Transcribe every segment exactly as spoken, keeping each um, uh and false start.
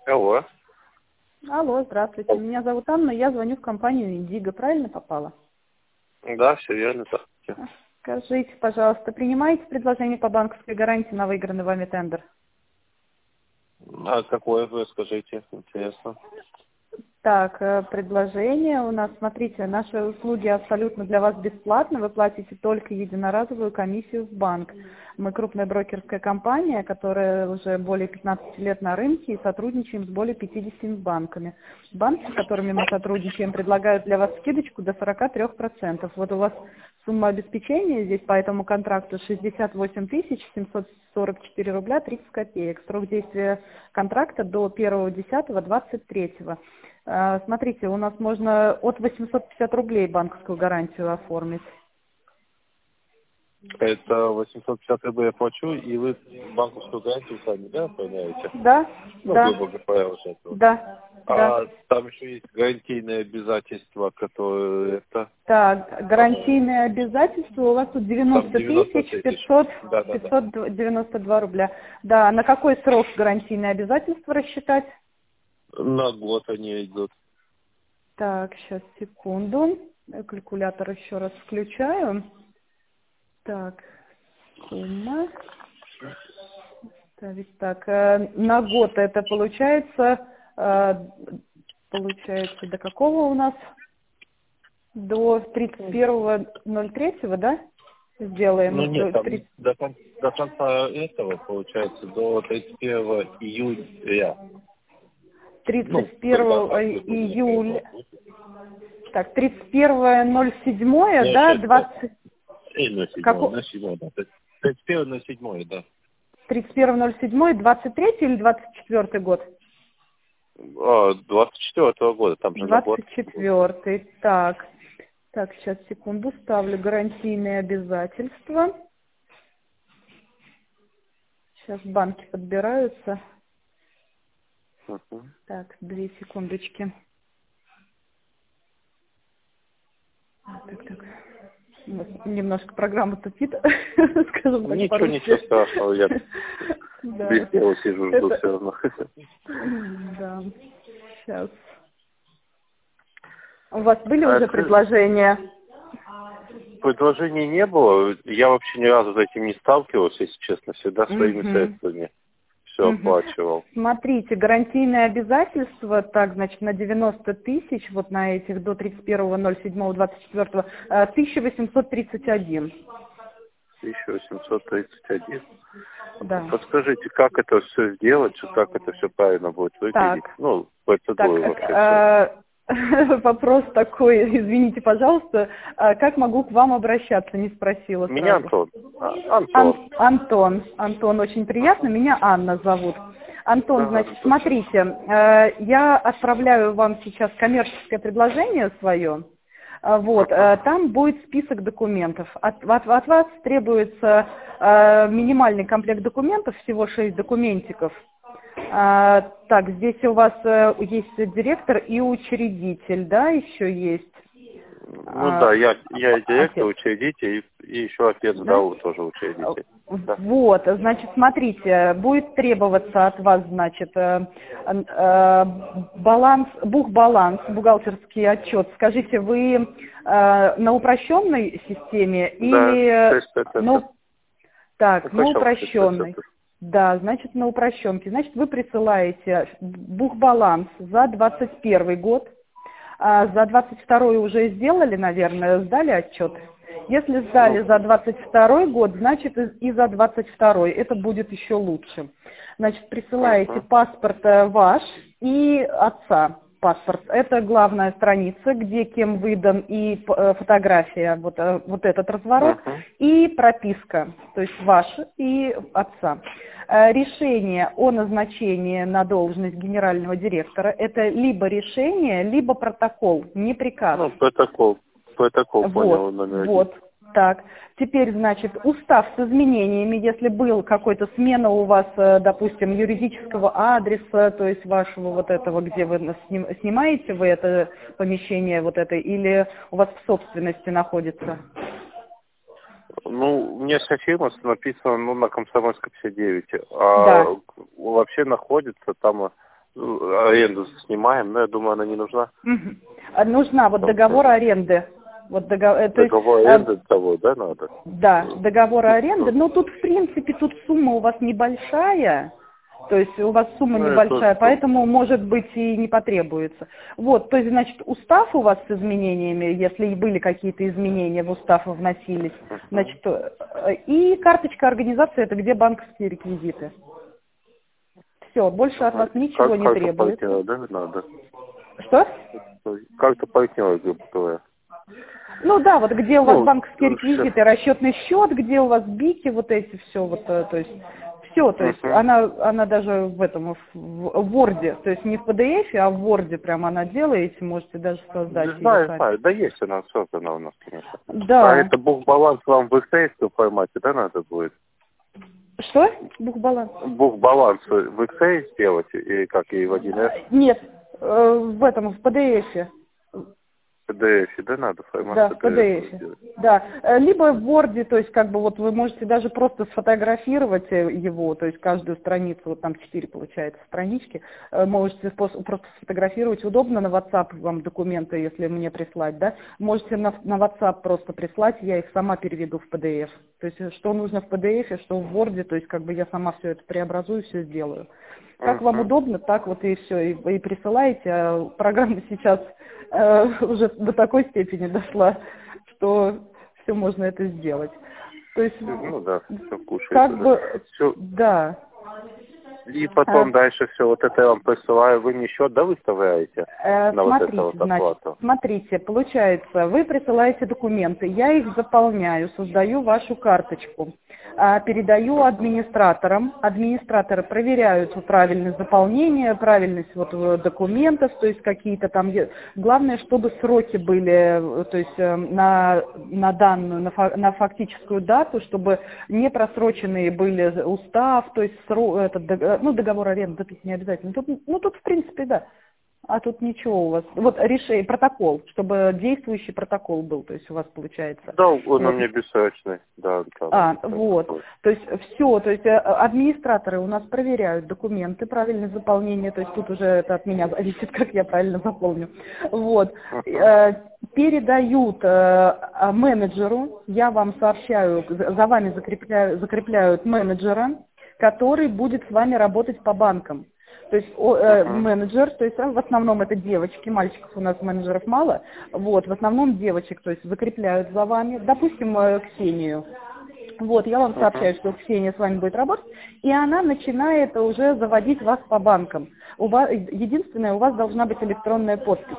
Алло. Алло, здравствуйте. Меня зовут Анна, я звоню в компанию Индиго. Правильно попала? Да, все верно. Так. Скажите, пожалуйста, принимаете предложение по банковской гарантии на выигранный вами тендер? А какое вы скажите? Интересно. Так, э, предложение у нас, смотрите, наши услуги абсолютно для вас бесплатны, вы платите только единоразовую комиссию в банк. Мы крупная брокерская компания, которая уже более пятнадцати лет на рынке и сотрудничаем с более пятидесятью банками. Банки, с которыми мы сотрудничаем, предлагают для вас скидочку до сорока трёх процентов. Вот у вас сумма обеспечения здесь по этому контракту шестьдесят восемь тысяч семьсот сорок четыре рубля тридцать копеек. Срок действия контракта до первого десятого двадцать третьего. Смотрите, у нас можно от восьмисот пятидесяти рублей банковскую гарантию оформить. Это восемьсот пятьдесят рублей я плачу, и вы банковскую гарантию сами, да, оформляете? Да, Ну, да, грубо говоря, вот это вот. да, А да. там еще есть гарантийные обязательства, которые это... Так, гарантийные обязательства у вас тут Там девяносто девяносто тысяч тысяч. пятьсот Да, да, да. пятьсот девяносто два рубля. Да, на какой срок гарантийные обязательства рассчитать? На год они идут. Так, сейчас, секунду. Я калькулятор еще раз включаю. Так, сумма. Ставить так. э, На год это получается, э, получается, до какого у нас? До тридцать первого ноль третьего, да? Ну Сделаем. нет, До там тридцать до, кон- до конца этого, получается, до тридцать первого июля. Ну, тридцать когда первого так выгодно для июля. вас будет. Так, тридцать первое ноль седьмое, Ну, да, сейчас так. двадцать. И на седьмое, Како... на седьмое, да. тридцать первое на седьмое, да. тридцать первое ноль седьмое, двадцать третий или двадцать четвёртый год? А, двадцать четвёртого года, там же на год. двадцать четвёртый. Так. Так, сейчас, секунду, ставлю гарантийные обязательства. Сейчас банки подбираются. Угу. Так, две секундочки. Так, так. У нас немножко программа тупит, скажем так, Ничего, ничего по-русски. страшного, я Да. без дела сижу, жду Это... все равно. Да. Сейчас. У вас были А уже скажи, предложения? предложений не было, я вообще ни разу с этим не сталкивался, если честно, всегда своими Угу. средствами все Угу. оплачивал. Смотрите, гарантийные обязательства, так, значит, на девяносто тысяч, вот на этих до тридцать первого ноль седьмого двадцать четвёртого, тысяча восемьсот тридцать один. тысяча восемьсот тридцать один. Да. Подскажите, как это все сделать, как это все правильно будет выглядеть? Так, Ну, так, процедуры вообще все. э, вопрос такой, извините, пожалуйста, а как могу к вам обращаться, не спросила Меня сразу. Антон. А, Антон. Ан- Антон, Антон, очень приятно, Ага. меня Анна зовут. Антон, Да, значит, Антон. смотрите, э, я отправляю вам сейчас коммерческое предложение свое. А, Вот, Ага. э, там будет список документов. От, от- от вас требуется э, минимальный комплект документов, всего шесть документиков. А, так, здесь у вас э, есть директор и учредитель, да, еще есть? Ну А, да, я, я и директор, отец, учредитель, и, и еще отец, да, да? вот тоже учредитель. Да. Вот, значит, смотрите, будет требоваться от вас, значит, э, э, баланс, бухбаланс, бухгалтерский отчет. Скажите, вы э, на упрощенной системе Да, или, шесть процентов. ну, так, на Упрощенка шесть упрощенной? процентов. Да, значит, на упрощенке. Значит, вы присылаете бухбаланс за двадцать первый год, а за двадцать второй уже сделали, наверное, сдали отчет. Если сдали Ну, за двадцать второй год, значит и за двадцать второй. Это будет еще лучше. Значит, присылаете угу. паспорт э, ваш и отца паспорт. Это главная страница, где кем выдан и э, фотография, вот, э, вот этот разворот, Угу. и прописка, то есть ваша и отца. Э, Решение о назначении на должность генерального директора – это либо решение, либо протокол, не приказ. Ну, протокол. Протокол, понял, Вот, номер один. вот, так. Теперь, значит, устав с изменениями, если был какой-то смена у вас, э, допустим, юридического адреса, то есть вашего вот этого, где вы нас сним- снимаете вы это помещение вот это, или у вас в собственности находится? Ну, у меня вся фирма написана, ну, на Комсомольской пятьдесят девять, а Да. вообще находится там аренду снимаем, но я думаю, она не нужна. Угу. Нужна вот договор аренды. Вот договор, договор есть, аренды того, да, надо? Да, договор аренды. Но тут, в принципе, тут сумма у вас небольшая. То есть у вас сумма ну, небольшая, это... поэтому, может быть, и не потребуется. Вот, то есть, значит, устав у вас с изменениями, если и были какие-то изменения в устав вносились, uh-huh. значит, и карточка организации, это где банковские реквизиты. Все, больше от вас ничего как, не как требуется. Партнера, да, надо? Что? Как-то партнера, грубо говоря. Ну да, вот где у вас ну, банковские реквизиты, все. Расчетный счет, где у вас бики, вот эти все, вот, то есть все, то есть uh-huh. она, она даже в этом, в, в Word, то есть не в пи ди эф, а в Word прям она делаете, можете даже создать. Да, знаю, знаю, да есть она создана у нас, конечно. Да. А это бухбаланс вам в экселевском формате, да, надо будет? Что? Бухбаланс? Бухбаланс в Excel сделать, или как, и в один эс? Нет, э, в этом, в пи ди эф. В пи ди эф, да, надо формат? Да, в пи ди эф. Да. Либо в Word, то есть как бы вот вы можете даже просто сфотографировать его, то есть каждую страницу, вот там четыре получается странички, можете просто сфотографировать, удобно на WhatsApp вам документы, если мне прислать, да, можете на, на WhatsApp просто прислать, я их сама переведу в пи ди эф. То есть что нужно в пи ди эф, что в Word, то есть как бы я сама все это преобразую, все сделаю. Как uh-huh. вам удобно, так вот и все, и, и присылаете. А программа сейчас э, уже до такой степени дошла, что все можно это сделать. То есть, ну да, все кушается. Как да. бы, все. да. И потом а, дальше все, вот это я вам присылаю, вы мне счет, да, выставляете э, на смотрите, вот это вот оплату? Значит, смотрите, получается, вы присылаете документы, я их заполняю, создаю вашу карточку, э, передаю администраторам, администраторы проверяют правильность заполнения, правильность вот документов, то есть какие-то там, главное, чтобы сроки были, то есть э, на, на данную, на, фа, на фактическую дату, чтобы не просроченные были устав, то есть срок, этот, ну, договор аренды, тут не обязательно. Тут, ну, тут, в принципе, да. А тут ничего у вас. Вот решение, протокол, чтобы действующий протокол был, то есть у вас получается. Да, он вот. у меня бессрочный, да. да а, вот. Такой. То есть все, то есть администраторы у нас проверяют документы, правильное заполнение, то есть тут уже это от меня зависит, как я правильно заполню. Вот. Uh-huh. Передают менеджеру, я вам сообщаю, за вами закрепляют, закрепляют менеджера, который будет с вами работать по банкам. То есть о, э, uh-huh. менеджер, то есть в основном это девочки, мальчиков у нас менеджеров мало, вот, в основном девочек, то есть закрепляют за вами, допустим, Ксению. Вот, я вам сообщаю, uh-huh. что Ксения с вами будет работать, и она начинает уже заводить вас по банкам. У вас, единственное, у вас должна быть электронная подпись.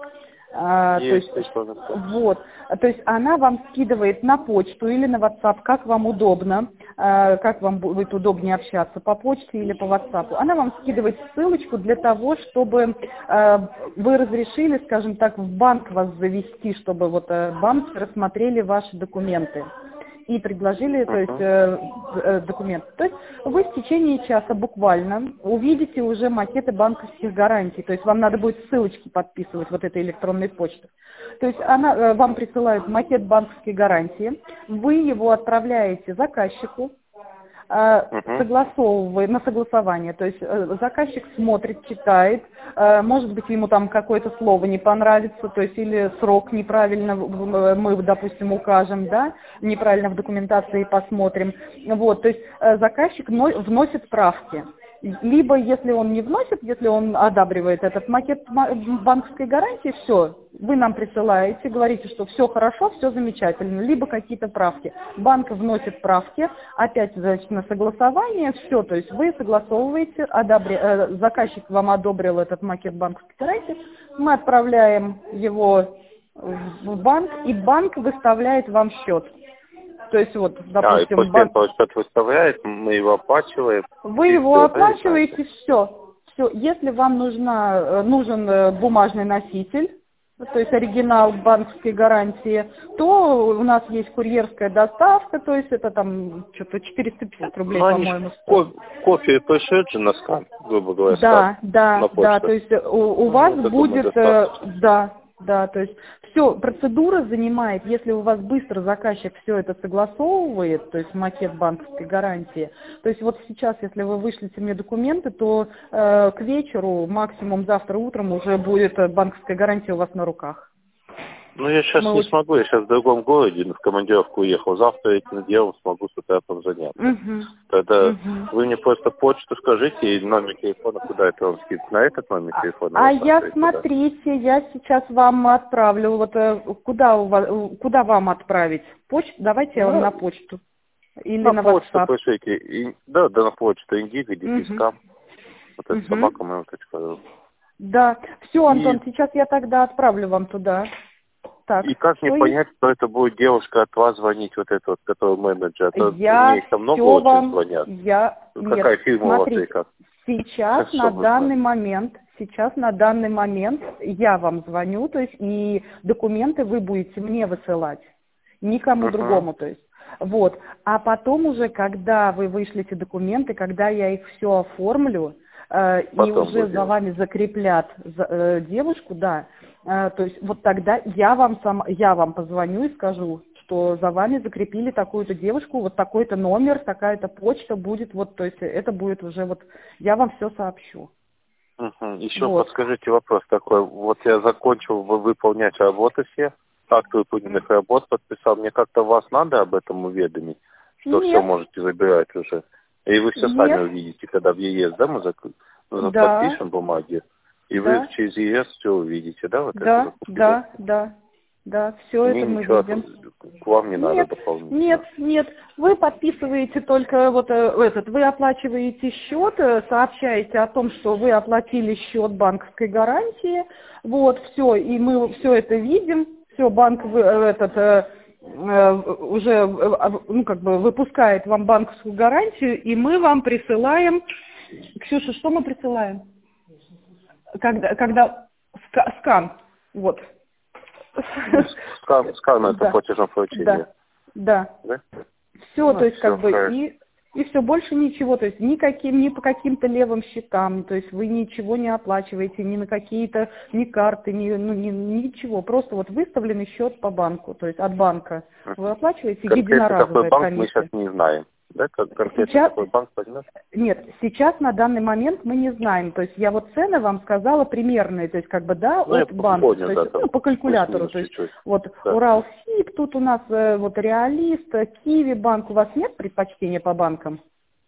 А, то есть, вот, то есть она вам скидывает на почту или на WhatsApp, как вам удобно, а, как вам будет удобнее общаться, по почте или по WhatsApp. Она вам скидывает ссылочку для того, чтобы а, вы разрешили, скажем так, в банк вас завести, чтобы вот а, банки рассмотрели ваши документы и предложили, то есть, э, э, документы. То есть вы в течение часа буквально увидите уже макеты банковских гарантий. То есть вам надо будет ссылочки подписывать вот этой электронной почты. То есть она, э, вам присылает макет банковской гарантии, вы его отправляете заказчику, Uh-huh. согласовывая на согласование, то есть э, заказчик смотрит, читает, э, может быть ему там какое-то слово не понравится, то есть или срок неправильно мы, допустим, укажем, да, неправильно в документации посмотрим, вот, то есть э, заказчик вносит правки. Либо, если он не вносит, если он одабривает этот макет банковской гарантии, все, вы нам присылаете, говорите, что все хорошо, все замечательно, либо какие-то правки. Банк вносит правки, опять, значит, на согласование, все, то есть вы согласовываете, одобри, э, заказчик вам одобрил этот макет банковской гарантии, мы отправляем его в банк, и банк выставляет вам счет. То есть вот, допустим, а, и после банк... этого счет выставляет, мы его оплачиваем. Вы его все, оплачиваете, все. Все. Если вам нужна, нужен бумажный носитель, то есть оригинал банковской гарантии, то у нас есть курьерская доставка, то есть это там что-то четыреста пятьдесят рублей, ну, по-моему. Ко- кофе пришлют же на скан, грубо говоря, да, скан, да, на да, то есть у, у вас ну, будет, э, да, да, то есть все, процедура занимает, если у вас быстро заказчик все это согласовывает, то есть макет банковской гарантии, то есть вот сейчас, если вы вышлите мне документы, то э, к вечеру, максимум завтра утром уже будет банковская гарантия у вас на руках. Ну, я сейчас Мы не очень... смогу, я сейчас в другом городе, в командировку уехал. Завтра этим делом смогу с утра там заняться. Угу. Тогда Угу. вы мне просто почту скажите и номер телефона, куда это вам скидывать. На этот номер телефона? А, а я, смотрите, я сейчас вам отправлю, вот куда, у вас, куда вам отправить? Почту? Давайте ну, я вам на почту. Или на, на почту WhatsApp. Пришлите. И, да, да, на почту. Индиго, дефискам. Угу. Вот это угу. собака моя вот. Да. Все, Антон, и... сейчас я тогда отправлю вам туда. Так, и как мне понять, что это будет девушка от вас звонить, вот эта вот, которая менеджер? А я мне их там много очень вам... звонят. Я... Какая Нет, фирма смотрите, у вас и как? Сейчас на данный момент, сейчас на данный момент я вам звоню, то есть и документы вы будете мне высылать, никому uh-huh. другому, то есть. Вот. А потом уже, когда вы вышлите документы, когда я их все оформлю, э, и уже за вами закреплят за, э, девушку, да, э, то есть вот тогда я вам сам, я вам позвоню и скажу, что за вами закрепили такую-то девушку, вот такой-то номер, такая-то почта будет, вот, то есть это будет уже вот, я вам все сообщу. Угу. Еще вот. подскажите вопрос такой, вот я закончил выполнять работы все, акт выполненных работ подписал, мне как-то вас надо об этом уведомить, что Нет. все можете забирать уже, и вы все Нет. сами увидите, когда в ЕС, да, мы зак... да. подпишем бумаги, и да. вы через ЕС все увидите, да, вот да, это? Да, да, да. Да, все Мне это мы ничего видим. К вам не нет, надо дополнительно. Нет, нет, вы подписываете только вот этот, вы оплачиваете счет, сообщаете о том, что вы оплатили счет банковской гарантии, вот, все, и мы все это видим, все, банк вы, этот, уже, ну, как бы выпускает вам банковскую гарантию, и мы вам присылаем, Ксюша, что мы присылаем? Когда, когда скан, вот. Скан, скан это да. платежное поручение. Да, да. да? Все, ну, то есть все, как бы хорошо. и, и все, больше ничего, то есть никаким, ни по каким-то левым счетам, то есть вы ничего не оплачиваете, ни на какие-то, ни карты, ни, ну, ни, ничего, просто вот выставленный счет по банку, то есть от банка. Вы оплачиваете единоразовая комиссия. Какой банк мы сейчас не знаем. Да, как конкретно сейчас, какой банк возьмет? Нет, сейчас на данный момент мы не знаем. То есть я вот цены вам сказала примерные, то есть как бы да, ну, от банка, понял, то да, есть, ну, по калькулятору. То есть чуть-чуть. вот да. Уралсиб, тут у нас э, вот Реалист, Киви банк. У вас нет предпочтения по банкам?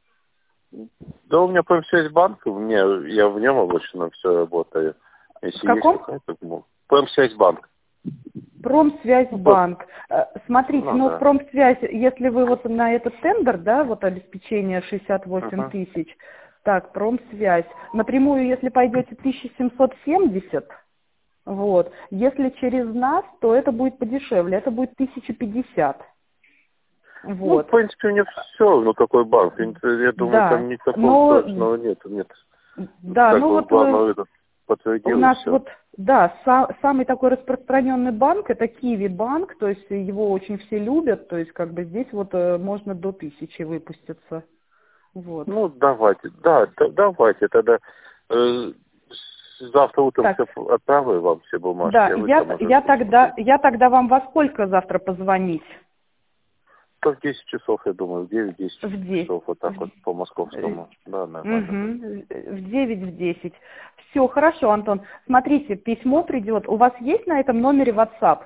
Да, у меня Промсвязьбанк, у меня, я в нем обычно все работаю. Если в каком? Промсвязьбанк. Промсвязьбанк. Смотрите, ну, ну да. в Промсвязь, если вы вот на этот тендер, да, вот обеспечение шестьдесят восемь uh-huh. тысяч, так, Промсвязь, напрямую, если пойдете тысяча семьсот семьдесят, вот, если через нас, то это будет подешевле, это будет тысяча пятьдесят. Вот. Ну, в принципе, у меня все, ну, какой банк, я думаю, да. там никакого Но... точного нет, нет. Да, как ну бы, вот... Главное, это У нас все. вот, да, са- самый такой распространенный банк, это Киви банк, то есть его очень все любят, то есть как бы здесь вот э, можно до тысячи выпуститься. Вот. Ну, давайте, да, да давайте, тогда э, завтра утром так. все отправлю вам все бумажки. Да, а я, я, тогда, я тогда вам во сколько завтра позвонить? В десять часов, я думаю, в девять-десять часов, вот так в... вот по московскому. Да, нормально. Угу. В девять, в десять. Все, хорошо, Антон. Смотрите, письмо придет. У вас есть на этом номере WhatsApp?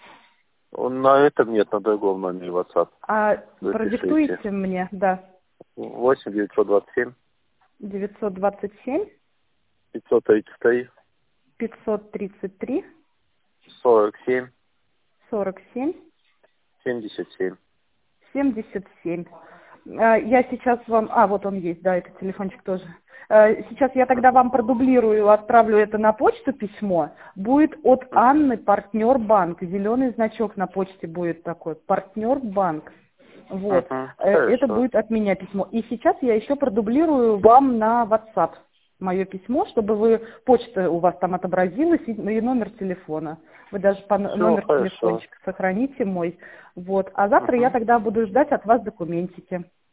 На этом нет, на другом номере WhatsApp. А Запишите. Продиктуйте мне, да. восемь девятьсот двадцать семь. девятьсот двадцать семь. пятьсот тридцать три. пятьсот тридцать три. сорок семь. сорок семь. семьдесят семь. семьдесят семь. Я сейчас вам... А, вот он есть, да, этот телефончик тоже. Сейчас я тогда вам продублирую, отправлю это на почту письмо. Будет от Анны, партнер банк. Зеленый значок на почте будет такой. Партнер банк. Вот. Uh-huh. Это будет от меня письмо. И сейчас я еще продублирую вам на WhatsApp мое письмо, чтобы вы, почта у вас там отобразилась и, и номер телефона. Вы даже по Все, номер хорошо. телефончика сохраните мой. Вот. А завтра uh-huh. я тогда буду ждать от вас документики.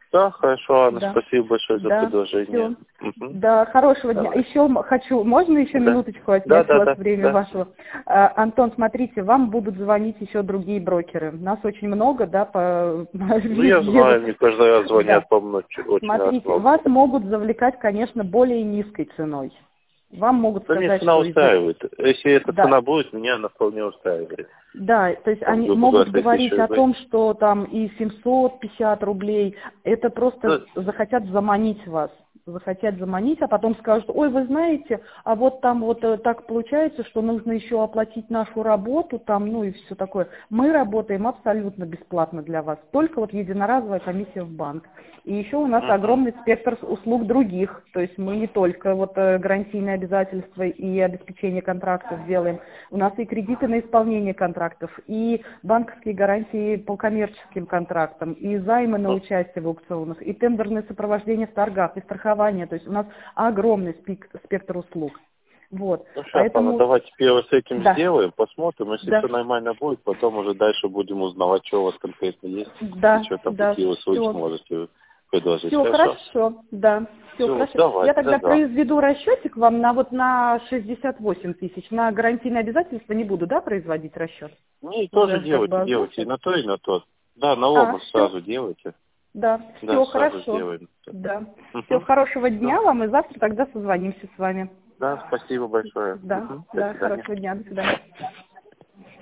Да, хорошо, Анна, Да. спасибо большое за Да, предложение. всё. Угу. Да, хорошего дня. Давай. Еще м- хочу, можно еще Да. минуточку отнять Да, у да, вас да, время да. вашего? А, Антон, смотрите, вам будут звонить еще другие брокеры. Нас очень много, да, по Ну, я везде. знаю, мне каждый раз Да. звонят, по-моему, очень очень раз Смотрите, много. вас могут завлекать, конечно, более низкой ценой. Вам могут Да меня сказать, цена что из-за... устраивает. Если эта Да, цена будет, меня она вполне устраивает. да, то есть Там, они грубо могут говоря, шесть тысяч говорить о рублей. том, что там и семьсот пятьдесят рублей, это Да, просто захотят заманить вас, захотят заманить, а потом скажут, ой, вы знаете, а вот там вот э, так получается, что нужно еще оплатить нашу работу, там, ну и все такое. Мы работаем абсолютно бесплатно для вас, только вот единоразовая комиссия в банк. И еще у нас Мгм. огромный спектр услуг других, то есть мы не только вот э, гарантийные обязательства и обеспечение контрактов делаем, у нас и кредиты на исполнение контрактов, и банковские гарантии по коммерческим контрактам, и займы на Ну, участие в аукционах, и тендерное сопровождение в торгах, и страхование, то есть у нас огромный спик- спектр услуг. Вот, ну сейчас, Анна, поэтому, давайте первое с этим да, сделаем, посмотрим. Если да, все нормально будет, потом уже дальше будем узнавать, что у вас конкретно есть, и да, что там, да, какие услуги все. можете предложить. Все Хорошо? хорошо, да, все Все, хорошо. Я давайте, тогда да. произведу расчетик вам на вот на шестьдесят восемь тысяч. На гарантийные обязательства не буду, да, производить расчет? Не, тоже Уже как бы делайте, делайте и озвучил. на то, и на то. Да, на А, оба все, сразу делайте. да, Да, все сразу хорошо. сделаем. Да. Все, Угу. хорошего Все. дня вам, и завтра тогда созвонимся с вами. Да, спасибо большое. Да, Угу. До да, свидания. хорошего дня, до свидания.